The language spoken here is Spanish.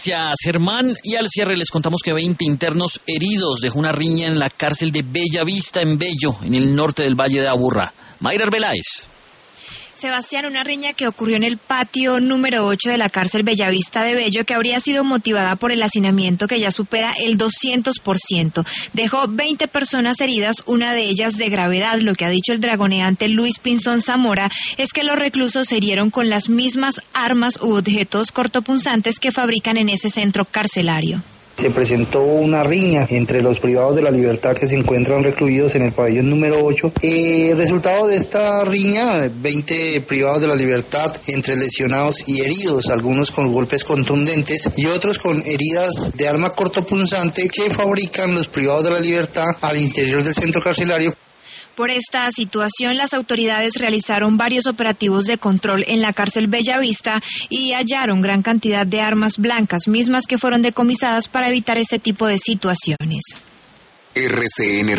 Gracias, Germán. Y al cierre les contamos que 20 internos heridos dejó una riña en la cárcel de Bellavista en Bello, en el norte del Valle de Aburrá. Mayra Arbeláez. Sebastián, una riña que ocurrió en el patio número 8 de la cárcel Bellavista de Bello, que habría sido motivada por el hacinamiento que ya supera el 200%. Dejó 20 personas heridas, una de ellas de gravedad. Lo que ha dicho el dragoneante Luis Pinzón Zamora es que los reclusos se hirieron con las mismas armas u objetos cortopunzantes que fabrican en ese centro carcelario. Se presentó una riña entre los privados de la libertad que se encuentran recluidos en el pabellón número 8. Resultado de esta riña, 20 privados de la libertad, entre lesionados y heridos, algunos con golpes contundentes y otros con heridas de arma cortopunzante que fabrican los privados de la libertad al interior del centro carcelario. Por esta situación, las autoridades realizaron varios operativos de control en la cárcel Bellavista y hallaron gran cantidad de armas blancas, mismas que fueron decomisadas para evitar ese tipo de situaciones. RCN